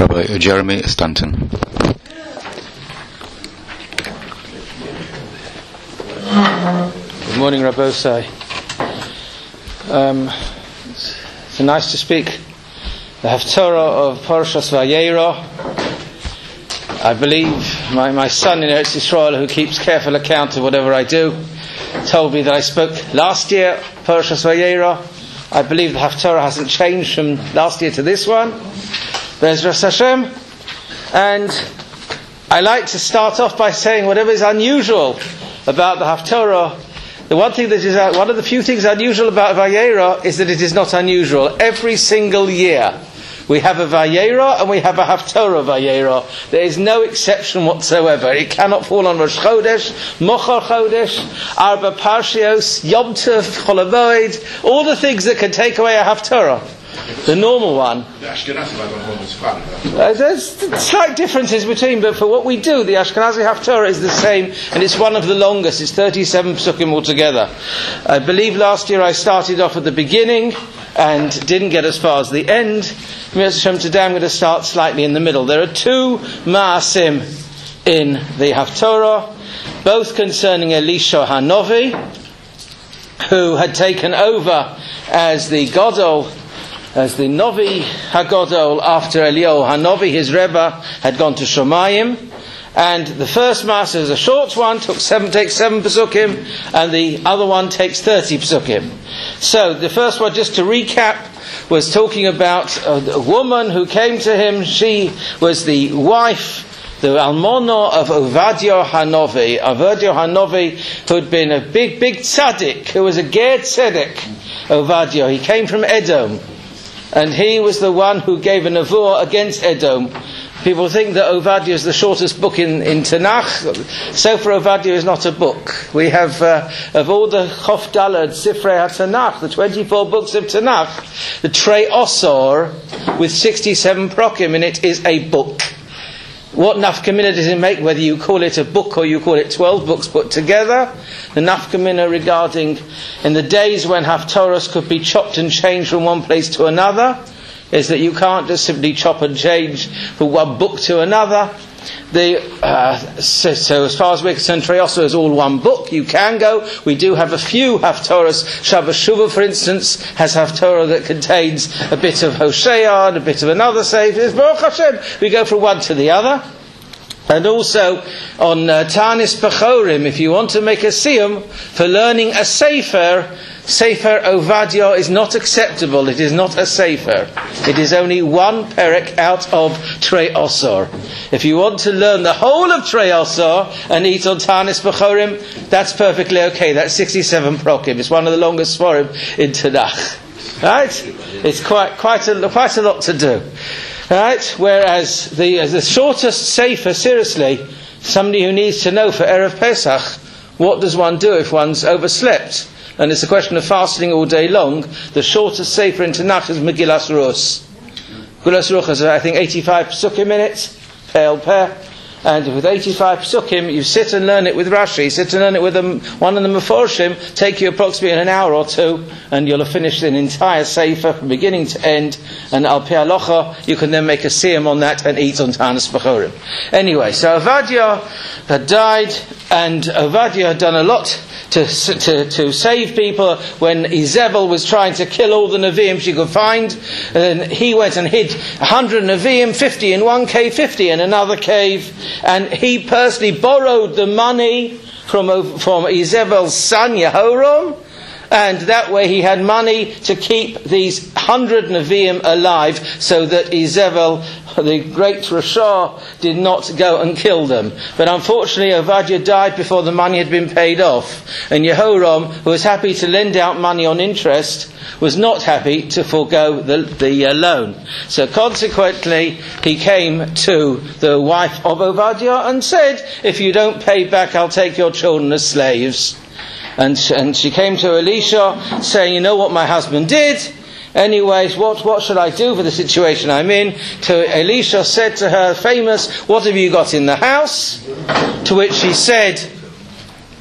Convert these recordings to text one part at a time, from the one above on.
Rabbi Jeremy Stanton. Good morning, Rabbosai. It's nice to speak the Haftorah of Parashas Vayera. I believe my son in Eretz Yisrael, who keeps careful account of whatever I do, told me that I spoke last year Parashas Vayera. I believe the Haftorah hasn't changed from last year to this one. Be'ezras Hashem. And I like to start off by saying whatever is unusual about the Haftorah. The one thing that is one of the few things unusual about Vayera is that it is not unusual. Every single year we have a Vayera and we have a Haftorah Vayera. There is no exception whatsoever. It cannot fall on Rosh Chodesh, Mochar Chodesh, Arba Parshios, Yom Tov, Chol Hamoed, all the things that can take away a Haftorah. The normal one. There's slight differences between, but for what we do, the Ashkenazi Haftorah is the same, and it's one of the longest. It's 37 psukim altogether. I believe last year I started off at the beginning and didn't get as far as the end. Today I'm going to start slightly in the middle. There are two Ma'asim in the Haftorah, both concerning Elisha Hanovi, who had taken over as the Gadol, as the Novi HaGadol after Eliyahu Hanovi, his Rebbe, had gone to Shomayim. And the first Maaseh is a short one, takes 7 Pesukim, and the other one takes 30 Pesukim. So the first one, just to recap, was talking about a woman who came to him. She was the wife, the Almona of Ovadia Hanovi. Ovadia Hanovi, who had been a big tzaddik, who was a ger tzedek. Ovadia, he came from Edom. And he was the one who gave a nevuah against Edom. People think that Ovadia is the shortest book in Tanakh. Sefer Ovadia is not a book. We have, of all the Chof Dalad, Sifrei HaTanakh, the 24 books of Tanakh, the Trei Osor, with 67 prokim in it, is a book. What nafkamina does it make, whether you call it a book or you call it 12 books put together? The nafkamina regarding in the days when Haftorahs could be chopped and changed from one place to another is that you can't just simply chop and change from one book to another. So as far as we're concerned, Trei Osor is all one book. You can go. We do have a few Haftorahs. Shabbos Shuvah, for instance, has Haftorah that contains a bit of Hosea and a bit of another Sefer. Baruch Hashem, we go from one to the other. And also on Tanis Bechorim, if you want to make a siyum for learning a Sefer Ovadia is not acceptable. It is not a Sefer. It is only one perek out of Trei Osor. If you want to learn the whole of Trei Osor and eat on Tanis Bechorim, that's perfectly okay. That's 67 prokim. It's one of the longest svarim in Tanakh. Right? It's quite a lot to do. Right? Whereas the shortest Sefer, seriously, somebody who needs to know for Erev Pesach, what does one do if one's overslept? And it's a question of fasting all day long. The shortest Sefer in Tanakh is Megillas Rus. Megillas Rus is, I think, 85 psukim in it, peh. And with 85 psukim, you sit and learn it with Rashi, sit and learn it with one of the Meforshim, take you approximately an hour or two, and you'll have finished an entire Sefer from beginning to end, and al pi halacha, you can then make a siyum on that and eat on Tanis Bechorim. Anyway, so Ovadia had died, and Ovadia had done a lot to save people when Izebel was trying to kill all the Nevi'im she could find. And he went and hid 100 Nevi'im, 50 in one cave, 50 in another cave, and he personally borrowed the money from Izebel's son Yehoram, and that way he had money to keep these 100 Nevi'im alive, so that Izebel, the great Rasha, did not go and kill them. But unfortunately Ovadia died before the money had been paid off, and Yehoram, who was happy to lend out money on interest, was not happy to forego the loan. So consequently he came to the wife of Ovadia and said, if you don't pay back, I'll take your children as slaves. And she came to Elisha saying, you know what my husband did? Anyways, what should I do for the situation I'm in? So Elisha said to her, famous, what have you got in the house? To which she said,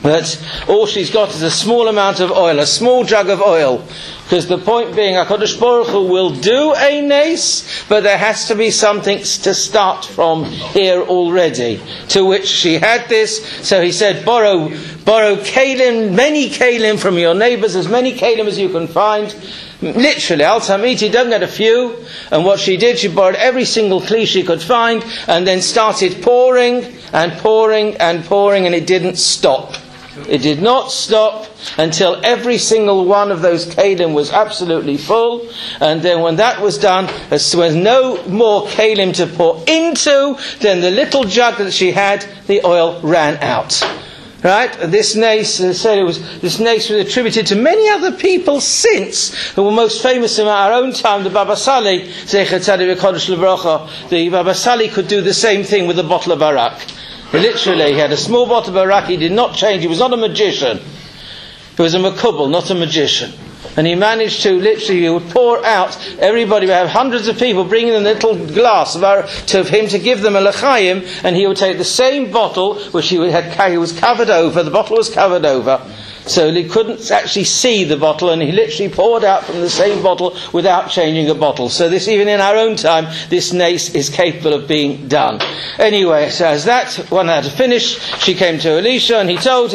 But all she's got is a small amount of oil, a small jug of oil. Because the point being, HaKadosh Baruch Hu will do a nes, but there has to be something to start from here already. To which she had this, so he said, borrow kalim, many kalim from your neighbours, as many kalim as you can find. Literally, al tamiti, don't get a few. And what she did, she borrowed every single kli she could find, and then started pouring, and it didn't stop. It did not stop until every single one of those kalim was absolutely full. And then when that was done, there was no more kalim to pour into, then the little jug that she had, the oil ran out. Right? This nes, this nes was attributed to many other people since, who were most famous in our own time. The Baba Sali, Zecher Tzaddik V'Kodesh L'Bracha, the Baba Sali could do the same thing with a bottle of arak. Literally, he had a small bottle of arak, he did not change, he was not a magician. He was a makubal, not a magician. And he managed to literally, he would pour out, everybody would have hundreds of people bringing them a little glass to him to give them a l'chaim, and he would take the same bottle, which he was covered over, the bottle was covered over, so he couldn't actually see the bottle, and he literally poured out from the same bottle without changing a bottle. So this, even in our own time, this nes is capable of being done. Anyway, so as that one had to finish, she came to Elisha, and he told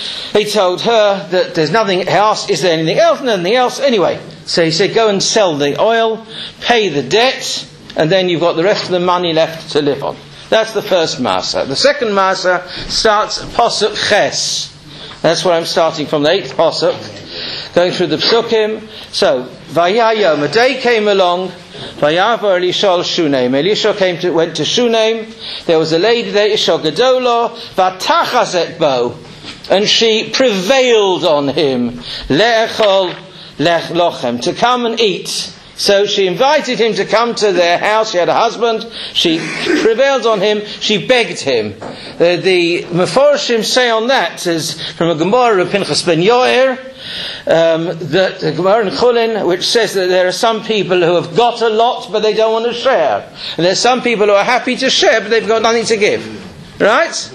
her that there's nothing else. Is there anything else? Nothing else. Anyway, so he said, go and sell the oil, pay the debt, and then you've got the rest of the money left to live on. That's the first Masa. The second Masa starts Pasuk Ches. That's where I'm starting from, the 8th Pasuk, going through the Psukim. So, Vayayom, a day came along, Vayavar Elisha al Shunem. Elisha went to Shunem. There was a lady there, Isha Gedola, Vatachazet bo, and she prevailed on him, Le'echol Lech Lochem, to come and eat. So she invited him to come to their house. She had a husband. She prevailed on him. She begged him. The Meforshim say on that, is from a Gemara of Pinchas ben Yoer, that the Gemara in Chulin, which says that there are some people who have got a lot, but they don't want to share. And there's some people who are happy to share, but they've got nothing to give. Right?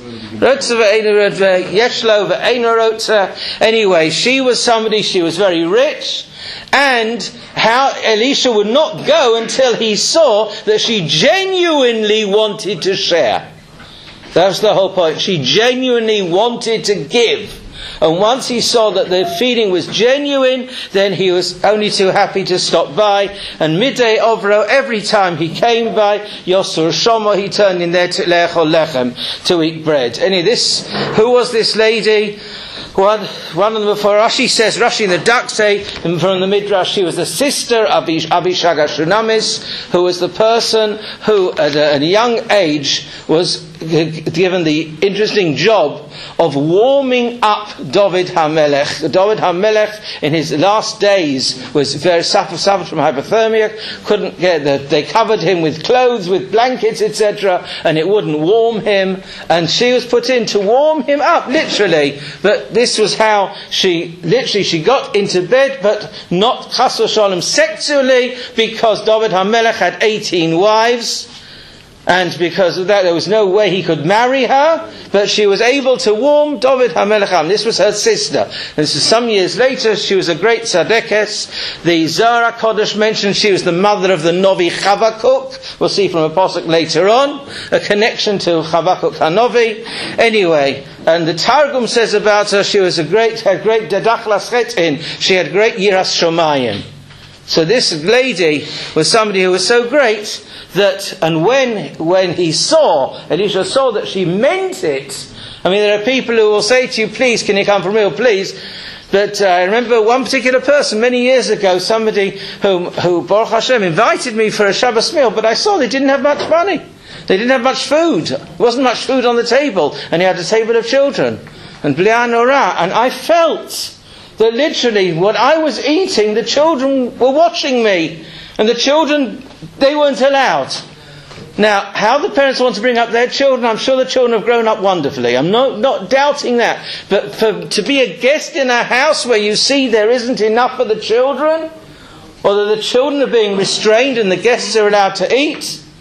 Anyway, she was somebody, she was very rich. And how Elisha would not go until he saw that she genuinely wanted to share. That was the whole point. She genuinely wanted to give. And once he saw that the feeling was genuine, then he was only too happy to stop by. And midday Ovro, every time he came by, Yosur Shomo, he turned in there to Le'echol Lechem, to eat bread. Who was this lady? One of them before Rashi says, Rashi in the Dak say, from the Midrash, she was the sister of Abishag Shunamis, who was the person who at a young age was given the interesting job of warming up David HaMelech. David HaMelech in his last days was very suffered from hypothermia, they covered him with clothes, with blankets, etc., and it wouldn't warm him, and she was put in to warm him up, literally. But this was how she got into bed, but not chas v'shalom sexually, because David HaMelech had 18 wives. And because of that, there was no way he could marry her, but she was able to warm David HaMelech. This was her sister. And so some years later, she was a great tzadekes. The Zohar Kodesh mentioned she was the mother of the Novi Chavakuk. We'll see from a pasuk later on, a connection to Chavakuk HaNovi. Anyway, and the Targum says about her, she was had great dedachlas chetin. She had great yiras shomayim. So this lady was somebody who was so great that, and when Elisha saw that she meant it. I mean, there are people who will say to you, please, can you come for a meal, please? But I remember one particular person many years ago, somebody who Baruch Hashem invited me for a Shabbos meal, but I saw they didn't have much money. They didn't have much food. There wasn't much food on the table, and he had a table of children. And B'li'an Orah, and I felt that literally what I was eating, the children were watching me. And the children, they weren't allowed. Now, how the parents want to bring up their children, I'm sure the children have grown up wonderfully. I'm not doubting that. But to be a guest in a house where you see there isn't enough for the children, or that the children are being restrained and the guests are allowed to eat,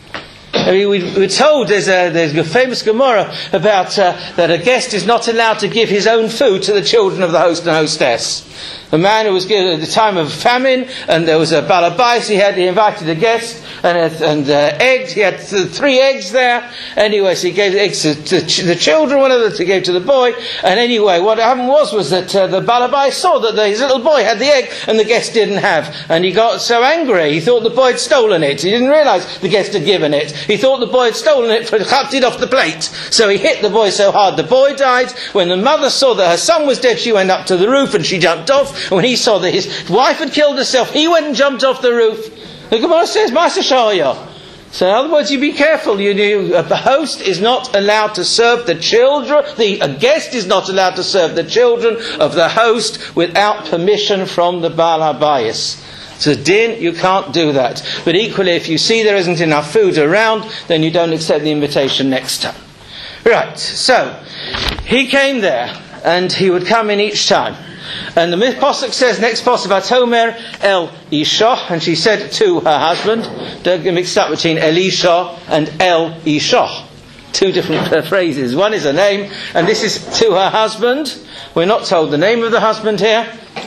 I mean, we're told there's a famous Gemara about that a guest is not allowed to give his own food to the children of the host and hostess. A man who was given at the time of famine, and there was a balabais, he invited a guest, and eggs, he had 3 eggs there. Anyway, so he gave the eggs to the children, one of them he gave to the boy, and anyway, what happened was that the balabais saw that his little boy had the egg, and the guest didn't have, and he got so angry, he thought the boy had stolen it. He didn't realise the guest had given it. He thought the boy had stolen it, cut it off the plate. So he hit the boy so hard the boy died. When the mother saw that her son was dead, she went up to the roof and she jumped off. And when he saw that his wife had killed herself, he went and jumped off the roof. The Gemara says, Ma'aseh Shaya. So in other words, you be careful. The host is not allowed to serve the children. A guest is not allowed to serve the children of the host without permission from the Baal HaBayis. So din, you can't do that. But equally, if you see there isn't enough food around, then you don't accept the invitation next time. Right, so he came there, and he would come in each time. And the Pasuk says, next Pasuk, Vatomer El Isha, and she said to her husband, don't get mixed up between Elisha and El Isha. 2 different phrases. One is a name, and this is to her husband. We're not told the name of the husband here.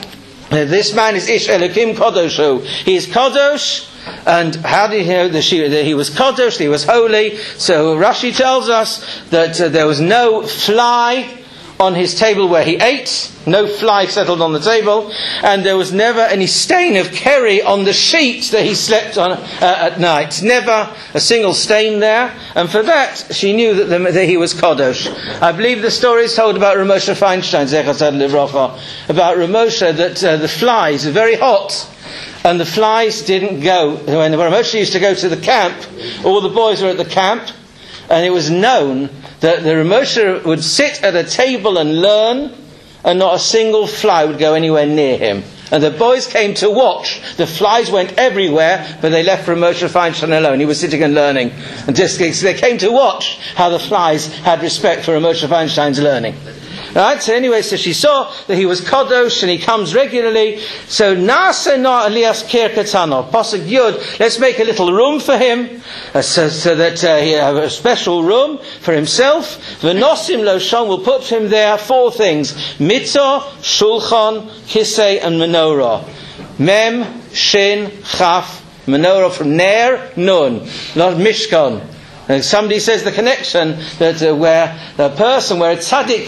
This man is Ish Elokim Kodoshu. He is Kodosh. And how did he know that he was Kodosh, he was holy? So Rashi tells us that there was no fly on his table where he ate. No fly settled on the table. And there was never any stain of kerry on the sheet that he slept on at night. Never a single stain there. And for that, she knew that he was Kodosh. I believe the story is told about Ramosha Feinstein, Zechasad Livrocha, about Ramosha, that the flies are very hot. And the flies didn't go. When Ramosha used to go to the camp, all the boys were at the camp, and it was known that the Ramosha would sit at a table and learn, and not a single fly would go anywhere near him. And the boys came to watch. The flies went everywhere, but they left Ramosha Feinstein alone. He was sitting and learning. And just they came to watch how the flies had respect for Ramosha Feinstein's learning. Right, so anyway, so she saw that he was Kodosh and he comes regularly. So Nasa na Elias Kir Katano, Pasuk Yud, let's make a little room for him, so that he have a special room for himself. V'nosim lo shon, will put him there 4 things: mitzah, shulchan, kisei, and menorah. Mem, shin, chaf, menorah from ner, nun, not mishkan. And somebody says the connection that where a tzaddik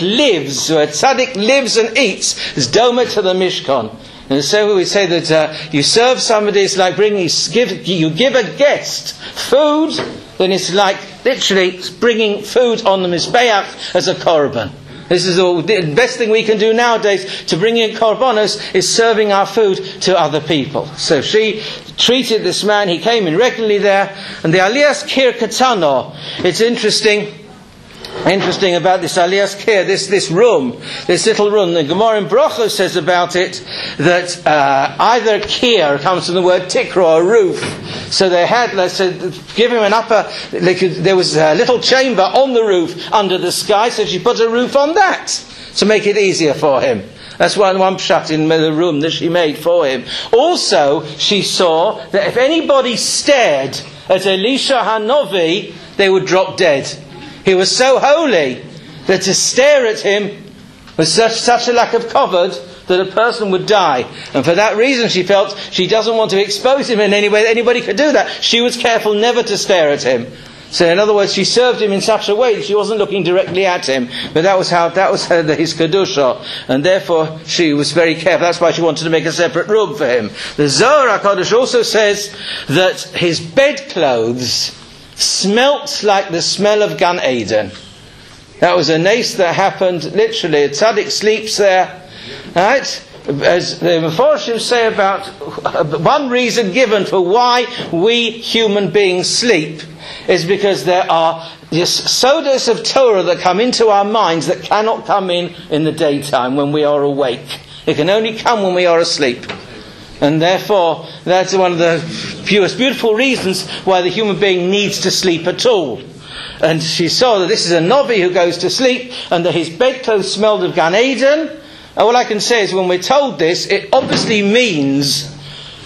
lives and eats is doma to the Mishkan. And so we say that you serve somebody, it's like you give a guest food, then it's like literally bringing food on the Mizbeach as a korban. This is the best thing we can do nowadays to bring in korbanos is serving our food to other people. So she treated this man, he came in regularly there, and the Alias Kir Katano, it's interesting about this Alias Kir, this room, this little room. The Gemara in Brachos says about it that either Kir comes from the word tikra, a roof. So they had, let's say, give him an upper, there was a little chamber on the roof under the sky, so she put a roof on that to make it easier for him. That's one pshat in the room that she made for him. Also, she saw that if anybody stared at Elisha Hanovi, they would drop dead. He was so holy that to stare at him was such a lack of kavod that a person would die. And for that reason she felt she doesn't want to expose him in any way that anybody could do that. She was careful never to stare at him. So in other words, she served him in such a way that she wasn't looking directly at him. But that was his kedusha. And therefore she was very careful. That's why she wanted to make a separate room for him. The Zohar HaKadosh also says that his bedclothes smelt like the smell of Gan Eden. That was a nace that happened literally. A tzaddik sleeps there. Right? As the Meforshim say about one reason given for why we human beings sleep is because there are just sodas of Torah that come into our minds that cannot come in the daytime when we are awake. It can only come when we are asleep. And therefore, that's one of the most beautiful reasons why the human being needs to sleep at all. And she saw that this is a Novi who goes to sleep and that his bedclothes smelled of Gan Eden. And all I can say is when we're told this, it obviously means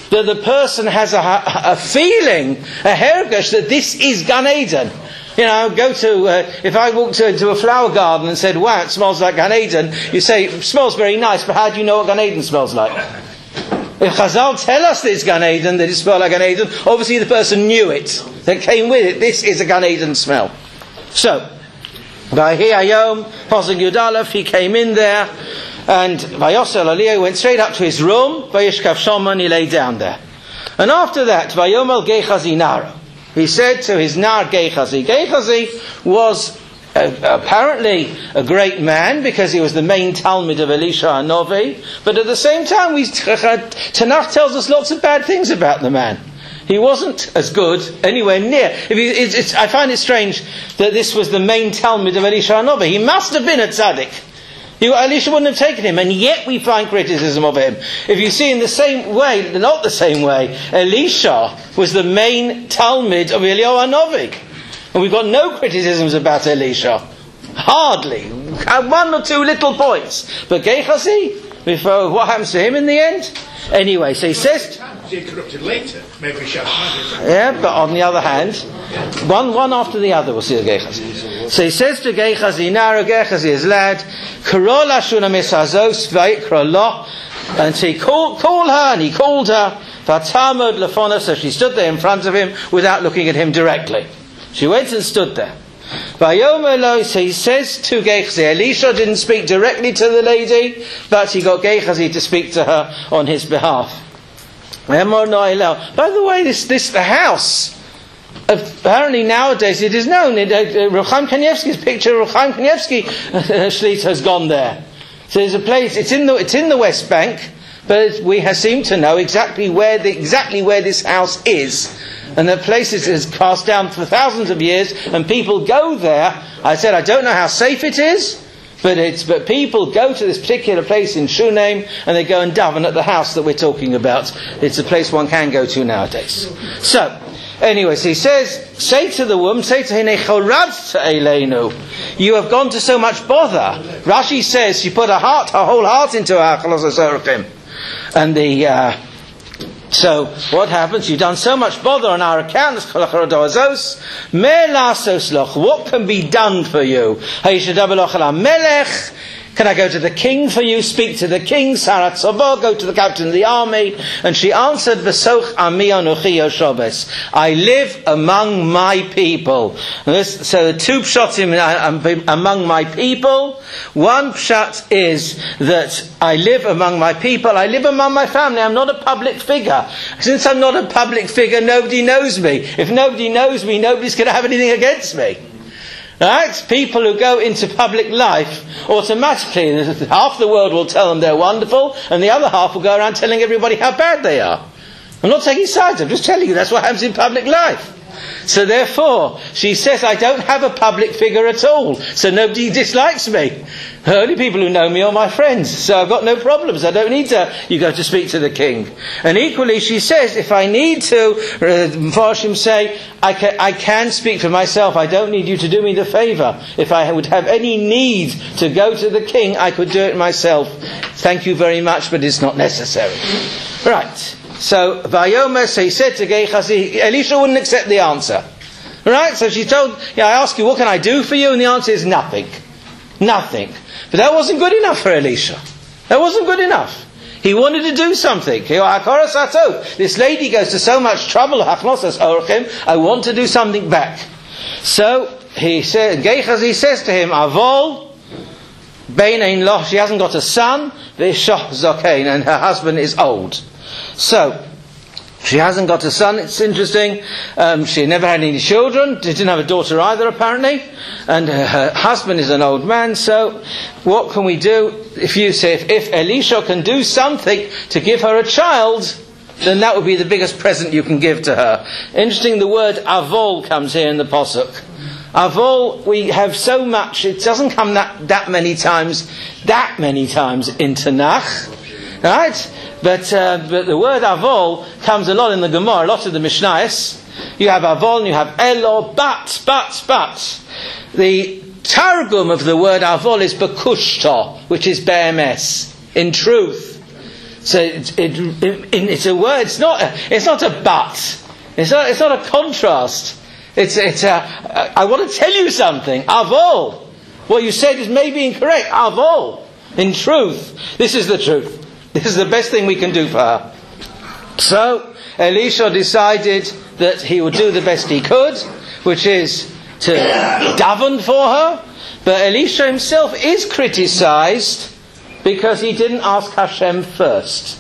that the person has a feeling, a hergesh, that this is Gan Eden. You know, if I walked into a flower garden and said, wow, it smells like Gan Eden, you say, it smells very nice, but how do you know what Gan Eden smells like? If Chazal tell us that it's Gan Eden, that it smells like Gan Eden, obviously the person knew it, that came with it. This is a Gan Eden smell. So, Vahi Ayom, Pasuk Yud Aleph, he came in there, and Vayosel Aliyah went straight up to his room, Vayishkav Shama, and he lay down there. And after that, Vayom El Gechazi Naro, he said to his Nar Gechazi. Gechazi was apparently a great man, because he was the main Talmud of Elisha HaNovi, but at the same time, Tanakh tells us lots of bad things about the man. He wasn't as good anywhere near. I find it strange that this was the main Talmud of Elisha HaNovi. He must have been a tzaddik. Elisha wouldn't have taken him, and yet we find criticism of him. If you see in the same way, not the same way, Elisha was the main Talmud of Eliyahu HaNovi. And we've got no criticisms about Elisha. Hardly. One or two little points. But Gechazi, what happens to him in the end? Anyway, so he says... He corrupted later. Maybe yeah, but on the other hand, one after the other, we'll see the Gechazi. So he says to Gechazi, Naro Gechazi, his lad, Karol Ashuna Misazos Vaikra Lo, and he called her, and he called her, Vatamod Lefona, so she stood there in front of him without looking at him directly. She went and stood there. So he says to Gechazi, Elisha didn't speak directly to the lady, but he got Gechazi to speak to her on his behalf. By the way, the house, apparently nowadays it is known, Reb Chaim Kanievsky's picture, Reb Chaim Kanievsky Shlita has gone there. So there's a place, it's in the West Bank, but we seem to know exactly where this house is. And the place is passed down for thousands of years, and people go there. I said, I don't know how safe it is, but people go to this particular place in Shunem, and they go and daven at the house that we're talking about. It's a place one can go to nowadays. So, anyways, he says, say to the woman, say to Hine Chorav Eilenu, you have gone to so much bother. Rashi says she put her whole heart into her Chalos HaSorachim. And so what happens? You've done so much bother on our account. What can be done for you? Can I go to the king for you? Speak to the king. Sarat Tzavah, go to the captain of the army. And she answered, V'soch ami anochi yoshabes. I live among my people. So the two pshatim among my people. One pshat is that I live among my people. I live among my family. I'm not a public figure. Since I'm not a public figure, nobody knows me. If nobody knows me, nobody's going to have anything against me. Right? People who go into public life, automatically, half the world will tell them they're wonderful, and the other half will go around telling everybody how bad they are. I'm not taking sides, I'm just telling you that's what happens in public life. So therefore, she says, I don't have a public figure at all, so nobody dislikes me. The only people who know me are my friends, so I've got no problems. I don't need you go to speak to the king. And equally, she says, if I need to, Mepharshim say, I can speak for myself. I don't need you to do me the favour. If I would have any need to go to the king, I could do it myself. Thank you very much, but it's not necessary. Right. So, Vayomer, so he said to Gechazi, Elisha wouldn't accept the answer. Right? So she told, I ask you, what can I do for you? And the answer is nothing. Nothing. But that wasn't good enough for Elisha. That wasn't good enough. He wanted to do something. This lady goes to so much trouble, I want to do something back. So, Gechazi says to him, Avol, Bein Loch, she hasn't got a son, V'ishah Zokain, and her husband is old. So, she hasn't got a son, it's interesting. She never had any children, didn't have a daughter either apparently, and her husband is an old man, so what can we do? If you say, if Elisha can do something to give her a child, then that would be the biggest present you can give to her. Interesting, the word avol comes here in the Pasuk. Avol, we have so much, it doesn't come that many times in Tanakh, right? But the word avol comes a lot in the Gemara, a lot of the Mishnayos. You have avol and you have elo, but. The Targum of the word avol is bekushta, which is be'emes, in truth. So it's a word. It's not a but. It's not a contrast. I want to tell you something. Avol. What you said is maybe incorrect. Avol. In truth, this is the truth. This is the best thing we can do for her. So Elisha decided that he would do the best he could, which is to daven for her. But Elisha himself is criticised because he didn't ask Hashem first.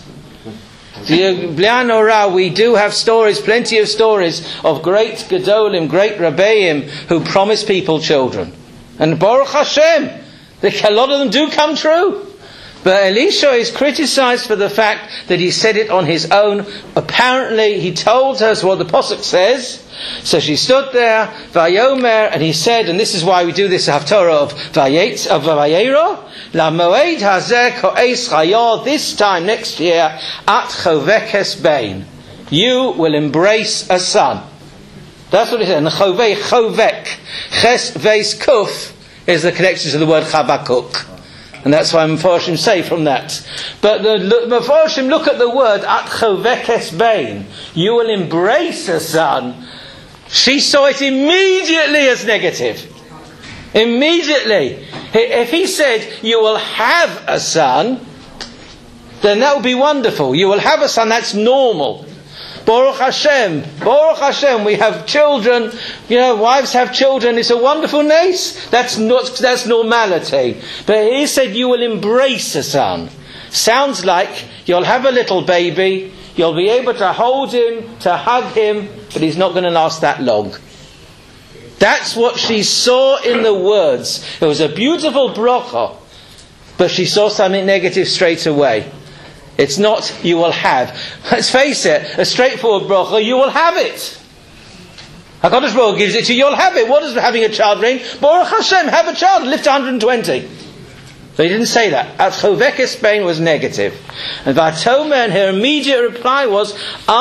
We do have stories, plenty of stories of great Gedolim, great Rebbeim who promise people children. And Baruch Hashem, a lot of them do come true. But Elisha is criticised for the fact that he said it on his own. Apparently he told her what the Pasuk says. So she stood there, Vayomer, and he said, and this is why we do this Haftorah of Vayera, La Moed Hazeh Ko'es Chayah, this time next year, At Chovekes Bein, you will embrace a son. That's what he said. And Chovek, Ches Veis Kuf, is the connection to the word Chabakuk. And that's why Mefarshim say from that. But the Mefarshim look at the word At Chovekes Bein, you will embrace a son. She saw it immediately as negative. Immediately. If he said, you will have a son, then that would be wonderful. You will have a son, that's normal. Baruch Hashem, we have children, wives have children, it's a wonderful nace. That's normality. But he said, you will embrace a son. Sounds like you'll have a little baby, you'll be able to hold him, to hug him, but he's not going to last that long. That's what she saw in the words. It was a beautiful bracha, but she saw something negative straight away. It's not, you will have. Let's face it, a straightforward bracha, you will have it. HaKadosh Baruch Hu gives it to you, you'll have it. What does having a child mean? Baruch Hashem, have a child, live to 120. So he didn't say that. At Chovekes Bein was negative. And Vatomer, and her immediate reply was,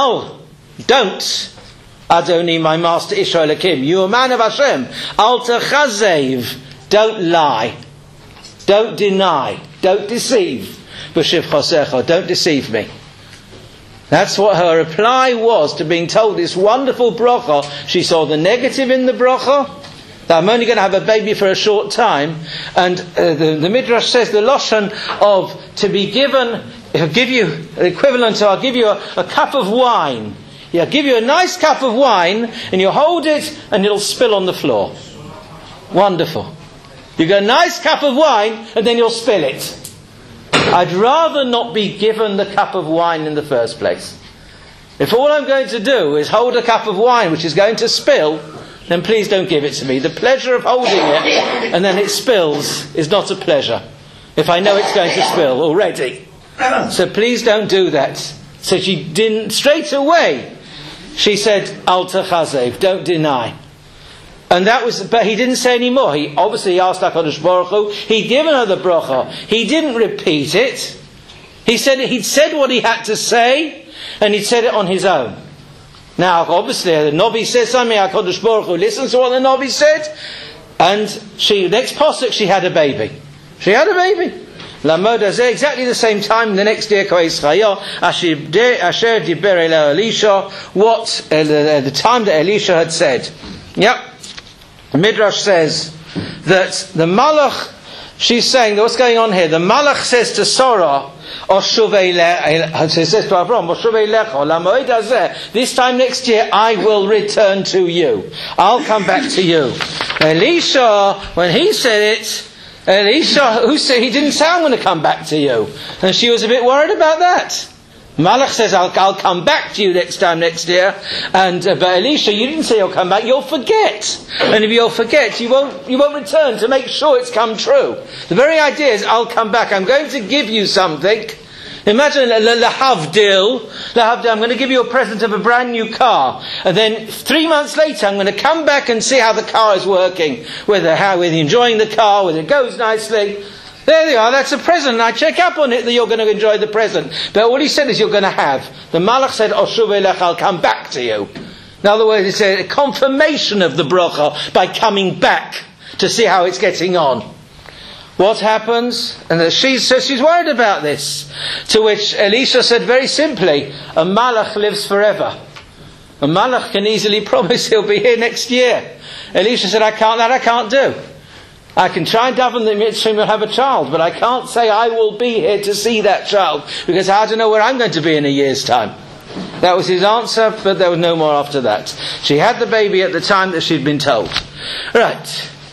don't, Adoni, my master Israel Elohim, you a man of Hashem, Al Techazev, don't lie, don't deny, don't deceive. B'shiv Chosecha, don't deceive me. That's what her reply was to being told this wonderful bracha. She saw the negative in the bracha, that I'm only going to have a baby for a short time. And the Midrash says the Lashon of to be given, I'll give you the equivalent to, I'll give you a cup of wine. Yeah, I'll give you a nice cup of wine, and you hold it, and it'll spill on the floor. Wonderful. You get a nice cup of wine, and then you'll spill it. I'd rather not be given the cup of wine in the first place. If all I'm going to do is hold a cup of wine which is going to spill, then please don't give it to me. The pleasure of holding it and then it spills is not a pleasure. If I know it's going to spill already. So please don't do that. So she didn't, straight away, she said, Al Techazev, don't deny. And that was, but he didn't say any more. He obviously asked HaKadosh Baruch Hu. He'd given her the bracha. He didn't repeat it. He'd said what he had to say, and he'd said it on his own. Now, obviously, the Navi says something, HaKadosh Baruch Hu listens to what the Navi said, and next pasuk, she had a baby. She had a baby. Lamod hazeh, exactly the same time, the next day, Ko'es Chayah, Asher Diber Elisha, what, the time that Elisha had said. Yep. The Midrash says that the Malach, she's saying that what's going on here? The Malach says to Sarah, says to Abraham, this time next year I will return to you. I'll come back to you. Elisha, when he said it, Elisha, who said he didn't say I'm going to come back to you, and she was a bit worried about that. Malach says, I'll come back to you next year. And but Elisha, you didn't say you'll come back, you'll forget. And if you'll forget, you won't return to make sure it's come true. The very idea is, I'll come back, I'm going to give you something. Imagine Lahavdil, I'm going to give you a present of a brand new car. And then 3 months later, I'm going to come back and see how the car is working. Whether you're enjoying the car, whether it goes nicely. There they are, that's a present. I check up on it that you're going to enjoy the present. But all he said is you're going to have. The Malach said, Oshuv Elech, I'll come back to you. In other words, it's a confirmation of the bracha by coming back to see how it's getting on. what happens? And she's worried about this. To which Elisha said very simply, a malach lives forever. A malach can easily promise he'll be here next year. Elisha said, I can't do. I can try and daven the Mitzrayim will have a child, but I can't say I will be here to see that child, because I don't know where I'm going to be in a year's time. That was his answer, but there was no more after that. She had the baby at the time that she'd been told. Right.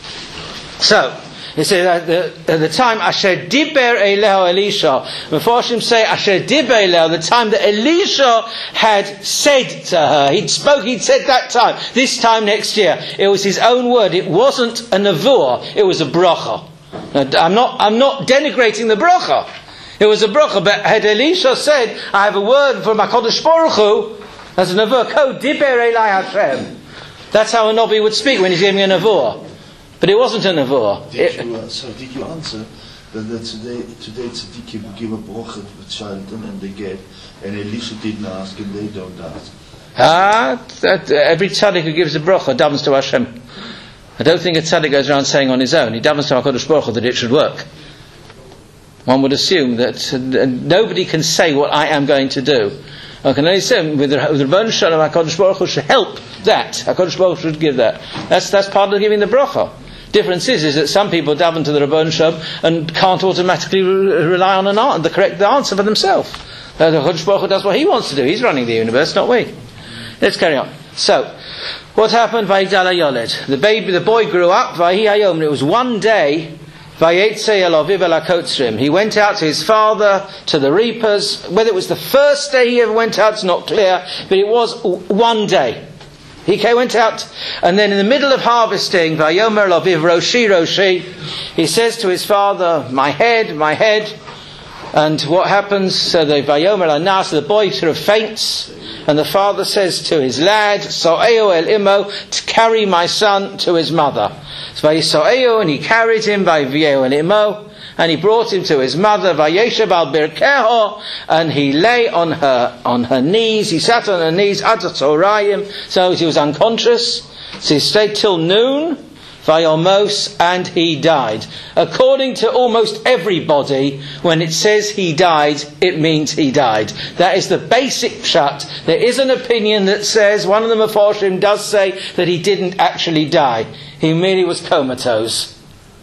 So, he said at the time, Asher diber eleho Elisha. Mefarshim say Asher diber eleho, the time that Elisha had said to her. He'd said that time. This time next year. It was his own word. It wasn't a nevuah. It was a bracha. I'm not denigrating the bracha. It was a bracha. But had Elisha said, I have a word from HaKadosh Baruch Hu, as a nevuah, Ko diber elai Hashem. That's how a Navi would speak when he's giving a nevuah. But it wasn't a nevuah. Did you answer that today tzaddikim give a bracha to the child and they get, and Elisha didn't ask and they don't ask? Every tzaddik who gives a bracha davens to Hashem. I don't think a tzaddik goes around saying on his own. He davens to HaKadosh Baruch Hu that it should work. One would assume that nobody can say what I am going to do. I can only say with the Rebbeinu Shalom, HaKadosh Baruch Hu should help that. HaKadosh Baruch Hu should give that. That's part of giving the bracha. Difference is that some people daven to the Rebbeinu Shalom and can't automatically rely on the correct answer for themselves. The HaKadosh Baruch Hu does what he wants to do. He's running the universe, not we. Let's carry on. So, what happened? Vayigdal hayoled. The boy grew up. Vayi hayom. And it was one day. Vayetze el aviv el hakotzrim. He went out to his father, to the reapers. Whether it was the first day he ever went out is not clear, but it was one day. He went out, and then in the middle of harvesting, Vayomer el aviv roshi roshi, he says to his father, my head, my head. And what happens? So the Vayomer el anas, the boy sort of faints, and the father says to his lad, So'eo el imo, to carry my son to his mother. And he carried him by V'yeo el imo, and he brought him to his mother, Vayeshev al birkeho, and he lay on her knees. He sat on her knees ad tzorayim, so he was unconscious. So he stayed till noon. Vayomos, and he died. According to almost everybody, when it says he died, it means he died. That is the basic pshat. There is an opinion that says, one of the Mefarshim does say that he didn't actually die. He merely was comatose.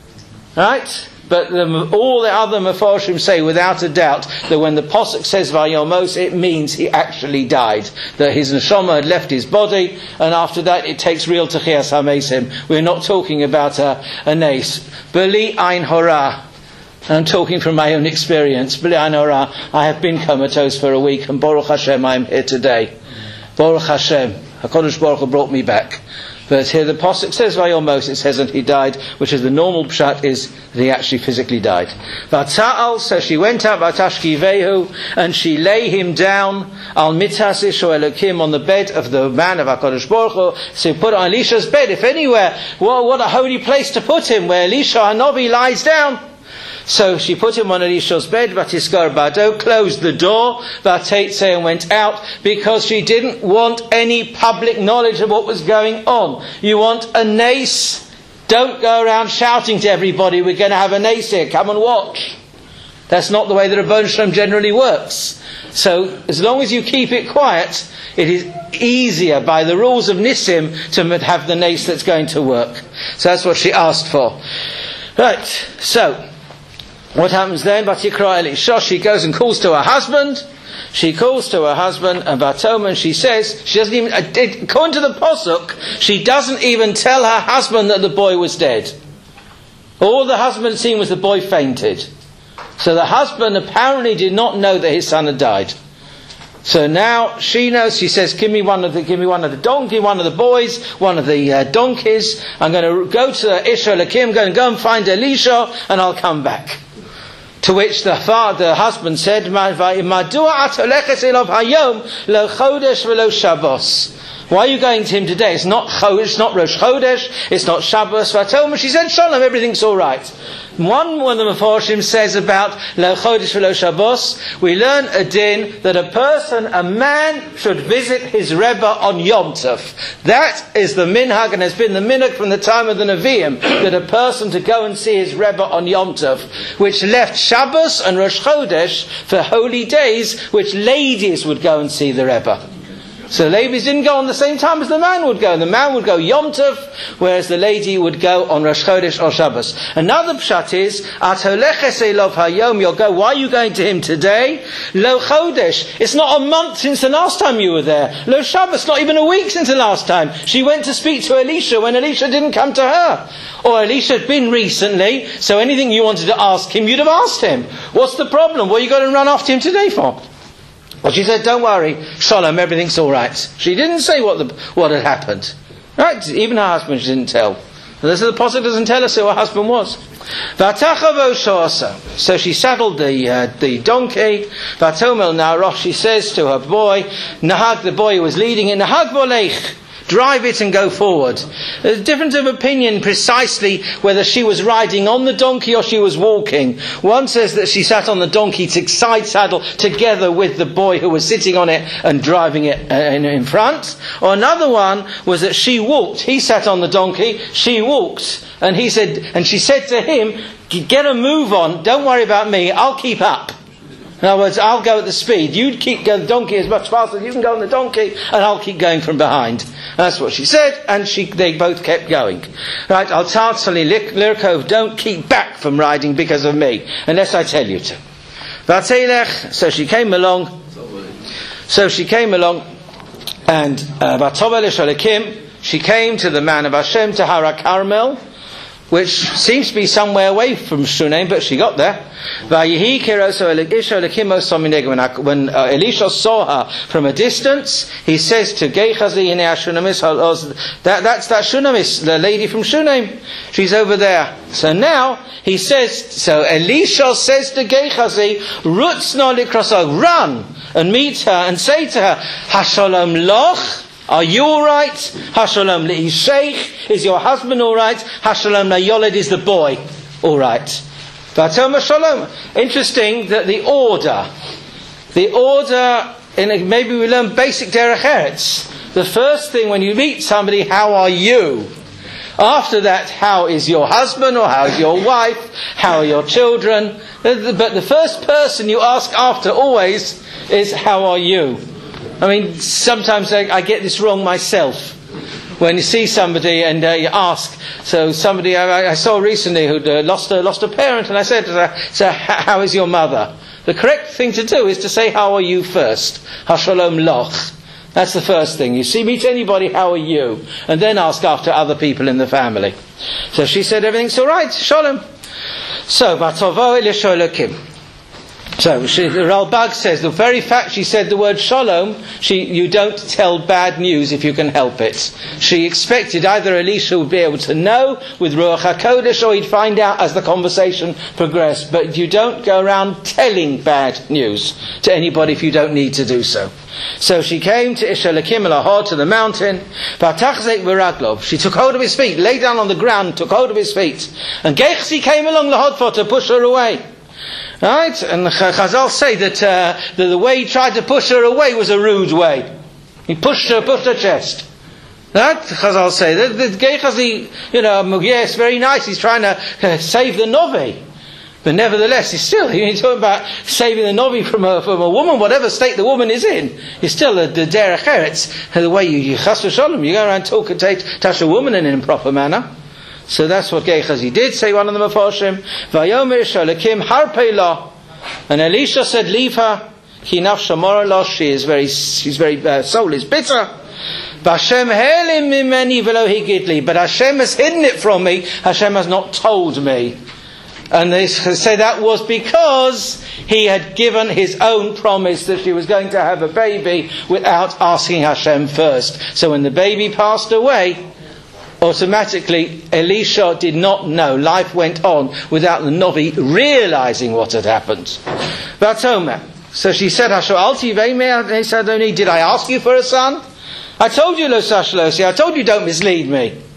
Right? But all the other Mefarshim say without a doubt that when the Posuk says Vayomos, it means he actually died. That his neshama had left his body, and after that it takes real Techias HaMesim. We're not talking about a nace. Beli Ein Hora. I'm talking from my own experience. Beli Ein Hora. I have been comatose for a week, and Baruch Hashem, I am here today. Baruch Hashem. HaKadosh Baruch Hu brought me back. But here the Pasuk says Vayomos, it says that he died, which is the normal pshat is that he actually physically died. Vata'al, so she went out, Vatashkivehu, and she lay him down, Al mitas Isho Elokim, on the bed of the man of HaKadosh Baruch Hu. So he put on Elisha's bed, if anywhere, well, what a holy place to put him, where Elisha Hanavi lies down. So she put him on Elisha's bed, Vatiskar Bado, closed the door, Vateitze, and went out, because she didn't want any public knowledge of what was going on. You want a nace? Don't go around shouting to everybody, we're going to have a nace here, come and watch. That's not the way the Rebbeinu Shalom generally works. So, as long as you keep it quiet, it is easier by the rules of Nissim to have the nace that's going to work. So that's what she asked for. Right, so what happens then? Vatikra Elisha, she goes and calls to her husband. She calls to her husband, and Vatoman, she says, she doesn't even, according to the Posuk, she doesn't even tell her husband that the boy was dead. All the husband had seen was the boy fainted. So the husband apparently did not know that his son had died. So now she knows. She says, "Give me one of the boys, one of the donkeys. I'm going to go to Isha Lakim, going to go and find Elisha, and I'll come back." To which the husband said, why are you going to him today? It's not Rosh Chodesh, it's not Shabbos. She said, Shalom, everything's all right. One of the Meforshim says about Lo Chodesh V'Lo Shabbos, we learn a din that a man should visit his Rebbe on Yom Tov. That is the minhag, and has been the minhag from the time of the Nevi'im, that a person to go and see his Rebbe on Yom Tov, which left Shabbos and Rosh Chodesh for holy days, which ladies would go and see the Rebbe. So the ladies didn't go on the same time as the man would go. The man would go Yom Tov, whereas the lady would go on Rosh Chodesh or Shabbos. Another pshat is, At holeches elov hayom, you'll go, why are you going to him today? Lo Chodesh, it's not a month since the last time you were there. Lo Shabbos, not even a week since the last time. She went to speak to Elisha when Elisha didn't come to her. Or Elisha had been recently, so anything you wanted to ask him, you'd have asked him. What's the problem? What are you going to run after him today for? Well, she said, don't worry, Shalom, everything's all right. She didn't say what had happened. Right? Even her husband she didn't tell. And this is the Pasuk doesn't tell us who her husband was. So she saddled the donkey. Vatomel Na'aroch, she says to her boy, Nahag, the boy who was leading it, Nahag Volech, drive it and go forward. There's a difference of opinion precisely whether she was riding on the donkey or she was walking. One says that she sat on the donkey to side saddle together with the boy who was sitting on it and driving it in front. Or another one was that she walked. He sat on the donkey, she walked. And she said to him, get a move on, don't worry about me, I'll keep up. In other words, I'll go at the speed. You keep going the donkey as much faster as you can go on the donkey, and I'll keep going from behind. That's what she said, and they both kept going. Right, Al Tarzali Lirkov, don't keep back from riding because of me, unless I tell you to. So she came along, and she came to the man of Hashem, to Hara Carmel, which seems to be somewhere away from Shunem, but she got there. When Elisha saw her from a distance, he says to Gehazi, that's that Shunamis, the lady from Shunem. She's over there. So now, Elisha says to Gehazi, run and meet her and say to her, Hashalom loch, are you alright? Hashalom li'isheich, is your husband alright? Hashalom la'yoled, is the boy alright? Vatoma shalom. Interesting that the order, maybe we learn basic derech eretz. The first thing when you meet somebody, how are you? After that, how is your husband or how is your wife? How are your children? But the first person you ask after always is, how are you? I mean, sometimes I get this wrong myself. When you see somebody and you ask, so somebody I saw recently who'd lost a parent, and I said to her, so how is your mother? The correct thing to do is to say, how are you first? Hashalom loch. That's the first thing. You meet anybody, how are you? And then ask after other people in the family. So she said, everything's all right, shalom. So, Batovo Elisholakim. So, the Ralbag says, the very fact she said the word shalom, you don't tell bad news if you can help it. She expected either Elisha would be able to know with Ruach HaKodesh, or he'd find out as the conversation progressed. But you don't go around telling bad news to anybody if you don't need to do so. So she came to Ishalakim Lahor, to the mountain. She took hold of his feet, lay down on the ground, took hold of his feet. And Gehazi came along Lahor to push her away. Right? And Chazal say that the way he tried to push her away was a rude way. He pushed her chest. Right? Chazal say that Gehazi, yes, very nice, he's trying to save the Novi. But nevertheless, he's talking about saving the Novi from a woman, whatever state the woman is in. He's still the derech eretz, the way you chas v'shalom, you go around talk and touch a woman in an improper manner. So that's what Gehazi did, say one of the Mefarshim. Vayomer Shalakim harpei la. And Elisha said, leave her. Ki nafsha mora la. She's very soul is bitter. Hashem helim mimeni v'lo higidli. But Hashem has hidden it from me. Hashem has not told me. And they say that was because he had given his own promise that she was going to have a baby without asking Hashem first. So when the baby passed away, automatically Elisha did not know. Life went on without the Novi realizing what had happened. Vatoma. So she said, did I ask you for a son? I told you, Lo Sashlosi, I told you don't mislead me.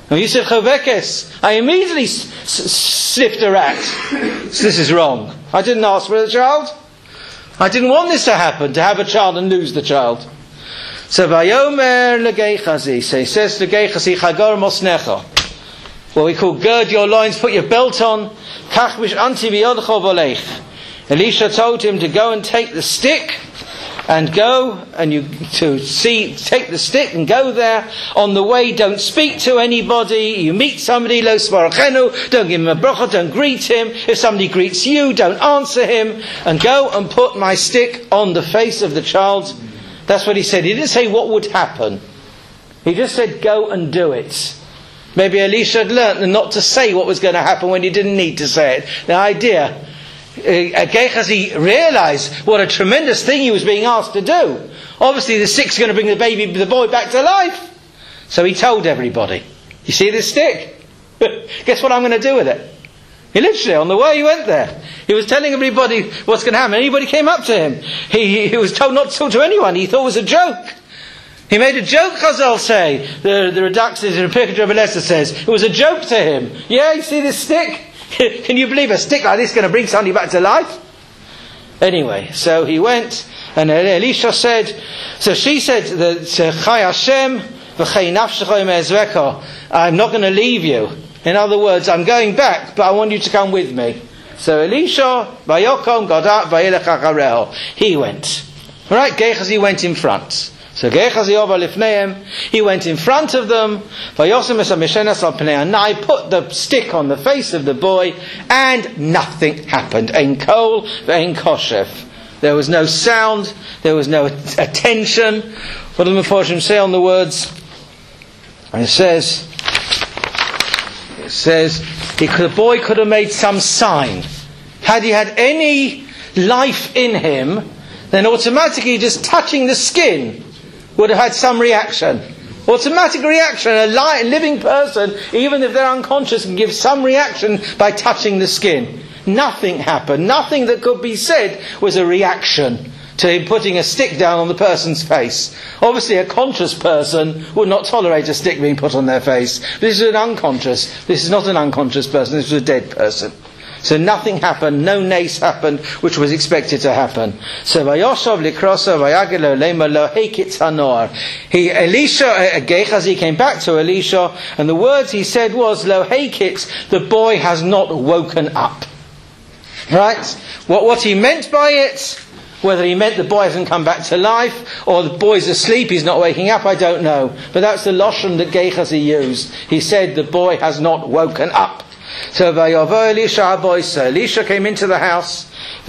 And you said chovekes. I immediately sniffed a rat. So this is wrong. I didn't ask for the child. I didn't want this to happen, to have a child and lose the child. So vayomer legechazi. So he says to Gechazi, chagor mosnecha. What we call gird your loins, put your belt on. Kach mish anti v'yodcho volech. Elisha told him to go and take the stick, and go and take the stick and go there. On the way, don't speak to anybody. You meet somebody, lo svarachenu, don't give him a bracha, don't greet him. If somebody greets you, don't answer him. And go and put my stick on the face of the child. That's what he said. He didn't say what would happen. He just said, go and do it. Maybe Elisha had learnt not to say what was going to happen when he didn't need to say it. The idea, Gehazi realised what a tremendous thing he was being asked to do. Obviously the stick's going to bring the boy back to life. So he told everybody, you see this stick? Guess what I'm going to do with it? He literally, on the way he went there, he was telling everybody what's going to happen. Anybody came up to him, he was told not to talk to anyone. He thought it was a joke. He made a joke, Chazal say. The Reductions in Pirkei Rebbe Eliezer says it was a joke to him. Yeah, you see this stick? Can you believe a stick like this is going to bring somebody back to life? Anyway, so he went, and Elisha said, so she said, Chai Hashem v'chei nafshecha me'ezveka, I'm not going to leave you. In other words, I'm going back, but I want you to come with me. So Elisha, vayokom gadat vayelech achareho. He went. Right, Gehazi went in front. So Gehazi over lifneim, he went in front of them. Vayosem es hamishenas al pnei hanai, put the stick on the face of the boy, and nothing happened. Ein kol ve'ein koshef. There was no sound, there was no attention. What do the Meforshim say on the words? It says the boy could have made some sign. Had he had any life in him, then automatically just touching the skin would have had some reaction. Automatic reaction. A living person, even if they're unconscious, can give some reaction by touching the skin. Nothing happened. Nothing that could be said was a reaction to him putting a stick down on the person's face. Obviously a conscious person would not tolerate a stick being put on their face. This is This is not an unconscious person. This was a dead person. So nothing happened, no nace happened, which was expected to happen. So Vayoshav likrosa vayagelo lema lo hekitz hanor. Gehazi came back to Elisha, and the words he said was, lo hekitz, the boy has not woken up. Right? What he meant by it, whether he meant the boy hasn't come back to life, or the boy's asleep, he's not waking up, I don't know. But that's the lashon that Gehazi used. He said the boy has not woken up. So Elisha came into the house,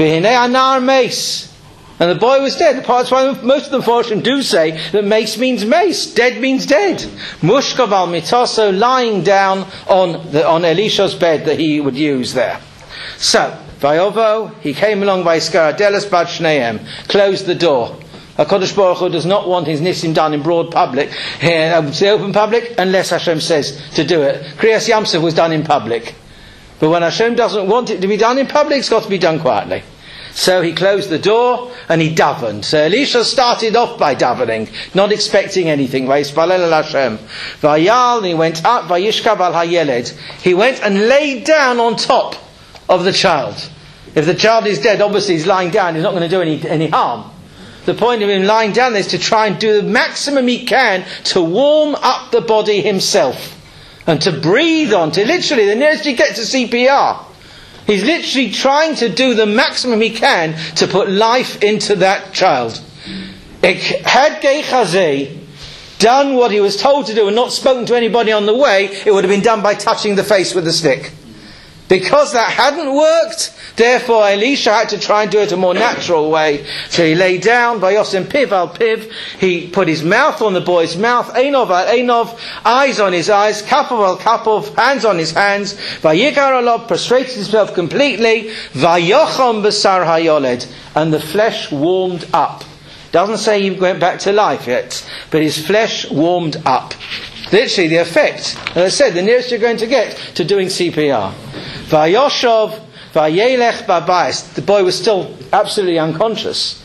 and the boy was dead. That's why most of the Meforshim do say that mace means mace, dead mees dead. Mushkav al mitaso, lying down on Elisha's bed that he would use there. So Vayovo, he came along by Skaradelis Bad Shneim, closed the door. HaKadosh Baruch Hu does not want his nisim done in broad public, the open public, unless Hashem says to do it. Kriyas Yamsuf was done in public. But when Hashem doesn't want it to be done in public, it's got to be done quietly. So he closed the door and he davened. So Elisha started off by davening, not expecting anything. Vayisbalel el Hashem. Vayal, and he went up, vayishkav al hayeled. He went and laid down on top of the child. If the child is dead, obviously he's lying down, he's not going to do any harm. The point of him lying down is to try and do the maximum he can to warm up the body himself. And to breathe on, to literally, the nearest he gets to CPR. He's literally trying to do the maximum he can to put life into that child. Had Gehazi done what he was told to do and not spoken to anybody on the way, it would have been done by touching the face with a stick. Because that hadn't worked, therefore Elisha had to try and do it a more natural way. So he lay down, Vayosem piv al piv, he put his mouth on the boy's mouth, Einov al Einov, eyes on his eyes, Kapov al Kapov, hands on his hands, Vayikar alav, prostrated himself completely, Vayocham basar hayoled, and the flesh warmed up. Doesn't say he went back to life yet, but his flesh warmed up. Literally the effect, as I said, the nearest you're going to get to doing CPR. Vayoshov, vayelech babayis. The boy was still absolutely unconscious.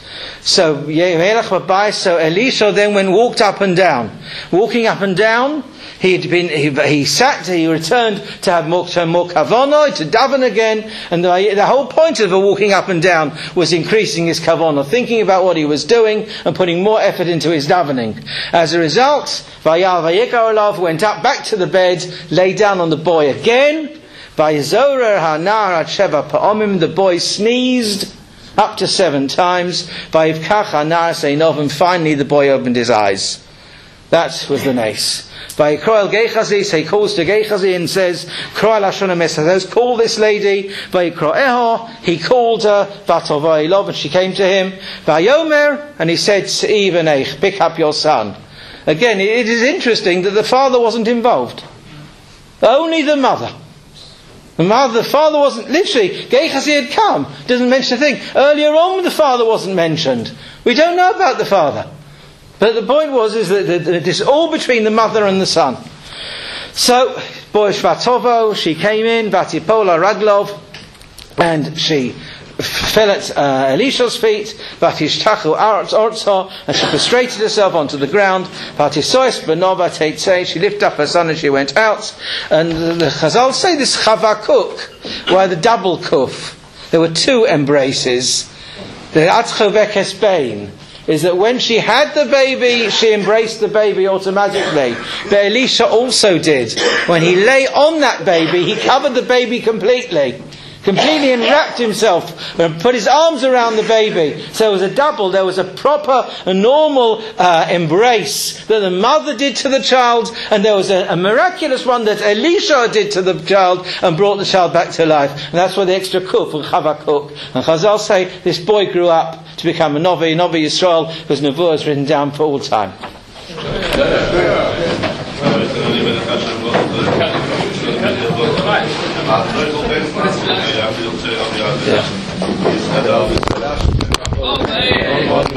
So Elisha then walked up and down. Walking up and down, he returned to have more kavanah, to daven again, and the whole point of the walking up and down was increasing his kavanah, thinking about what he was doing and putting more effort into his davening. As a result, Vayikar went up back to the bed, lay down on the boy again. The boy sneezed up to 7 times. And finally the boy opened his eyes. That was the nace. He calls to Gehazi and says, call this lady. He called her, and she came to him. And he said, pick up your son. Again, it is interesting that the father wasn't involved. Only the mother. The father wasn't, literally, Gehazi had come. Doesn't mention a thing. Earlier on the father wasn't mentioned. We don't know about the father. But the point is that it's all between the mother and the son. So, Boish Vatovo, she came in, Vatipola Raglov, and she fell at Elisha's feet, Vatishtachu Orzo, and she prostrated herself onto the ground, Vatisois Benova Teitzei, she lifted up her son and she went out. And the Chazal say this Chavakuk, why the double kuf. There were 2 embraces. The Atchovekes Bain is that when she had the baby, she embraced the baby automatically. But Elisha also did. When he lay on that baby, he covered the baby completely enwrapped himself and put his arms around the baby. So it was a double. There was a proper, a normal embrace that the mother did to the child, and there was a miraculous one that Elisha did to the child and brought the child back to life. And that's why the extra kuf and chavakuk. And Chazal say this boy grew up to become a Novi Yisrael, because Nevuah is written down for all time. Yeah.